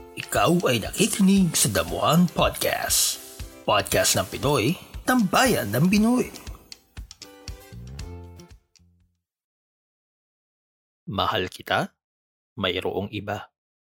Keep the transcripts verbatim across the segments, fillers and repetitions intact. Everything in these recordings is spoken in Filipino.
Ikaw ay nakikinig sa Damuhan Podcast. Podcast ng Pinoy, tambayan ng Pinoy. Mahal kita, mayroong iba.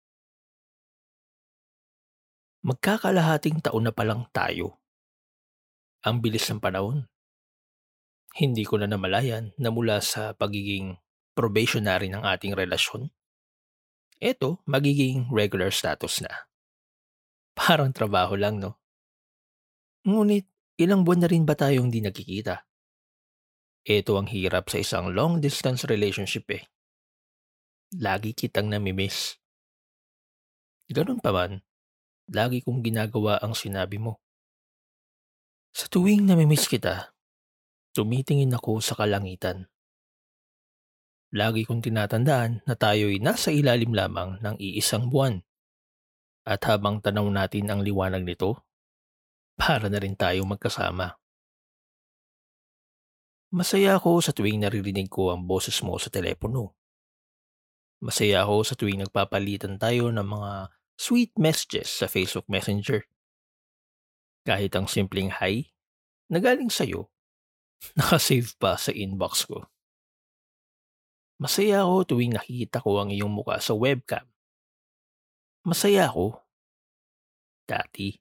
Magkakalahating taon na palang tayo. Ang bilis ng panahon. Hindi ko na namalayan na mula sa pagiging probationary ng ating relasyon, eto magiging regular status na. Parang trabaho lang, no? Ngunit ilang buwan na rin ba tayong di nagkikita? Ito ang hirap sa isang long distance relationship eh. Lagi kitang namimiss. Ganun pa man, lagi kong ginagawa ang sinabi mo. Sa tuwing namimiss kita, tumitingin ako sa kalangitan. Lagi kong tinatandaan na tayo'y nasa ilalim lamang ng iisang buwan. At habang tanaw natin ang liwanag nito, para na rin tayo magkasama. Masaya ako sa tuwing naririnig ko ang boses mo sa telepono. Masaya ako sa tuwing nagpapalitan tayo ng mga sweet messages sa Facebook Messenger. Kahit ang simpleng hi na galing sa'yo, nakasave pa sa inbox ko. Masaya ako tuwing nakikita ko ang iyong mukha sa webcam. Masaya ako. Dati.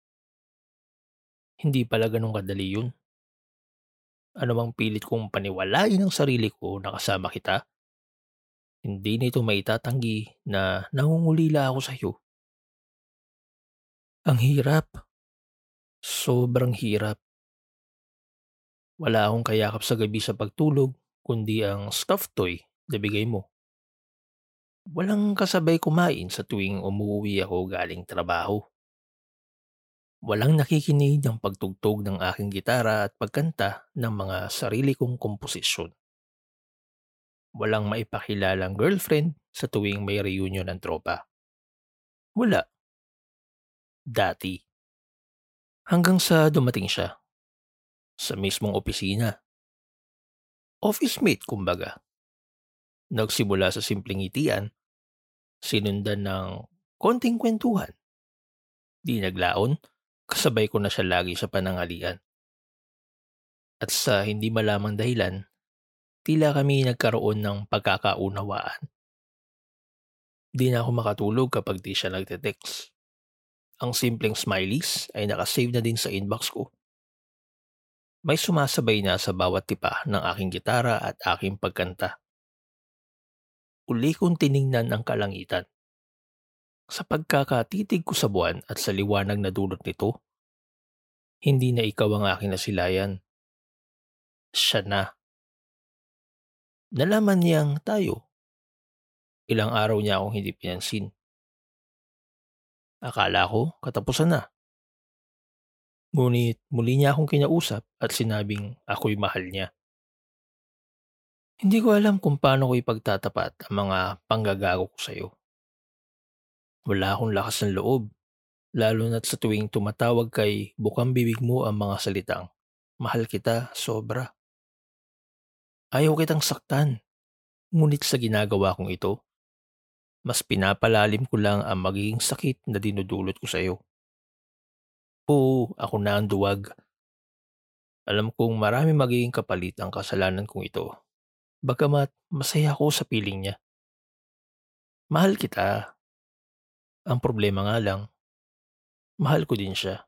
Hindi pala ganun kadali yun. Ano bang pilit kong paniwalain ang sarili ko na kasama kita? Hindi nito maitatanggi na nangungulila ako sa iyo. Ang hirap. Sobrang hirap. Wala akong kayakap sa gabi sa pagtulog, kundi ang stuffed toy na bigay mo. Walang kasabay kumain sa tuwing umuwi ako galing trabaho. Walang nakikinig ng pagtugtog ng aking gitara at pagkanta ng mga sarili kong komposisyon. Walang maipakilalang girlfriend sa tuwing may reunion ng tropa. Wala. Dati. Hanggang sa dumating siya. Sa mismong opisina. Office mate kumbaga. Nagsimula sa simpleng ngitian, sinundan ng konting kwentuhan. Di naglaon, kasabay ko na siya lagi sa panangalian. At sa hindi malamang dahilan, tila kami nagkaroon ng pagkakaunawaan. Di na ako makatulog kapag di siya nagte-text. Ang simpleng smileys ay nakasave na din sa inbox ko. May sumasabay na sa bawat tipa ng aking gitara at aking pagkanta. Uli kong tiningnan ang kalangitan. Sa pagkakatitig ko sa buwan at sa liwanag na dulot nito, hindi na ikaw ang aking nasilayan. Siya na. Nalaman niyang tayo. Ilang araw niya akong hindi pinansin. Akala ko katapusan na. Ngunit muli niya akong kinausap at sinabing ako'y mahal niya. Hindi ko alam kung paano ko ipagtatapat ang mga panggagago ko sa iyo. Wala akong lakas ng loob, lalo na't sa tuwing tumatawag kay bukang bibig mo ang mga salitang, mahal kita, sobra. Ayaw kitang saktan, ngunit sa ginagawa kong ito, mas pinapalalim ko lang ang magiging sakit na dinudulot ko sa iyo. Oo, ako na ang duwag. Alam kong marami magiging kapalit ang kasalanan kong ito. Bagamat masaya ako sa piling niya. Mahal kita. Ang problema nga lang, mahal ko din siya.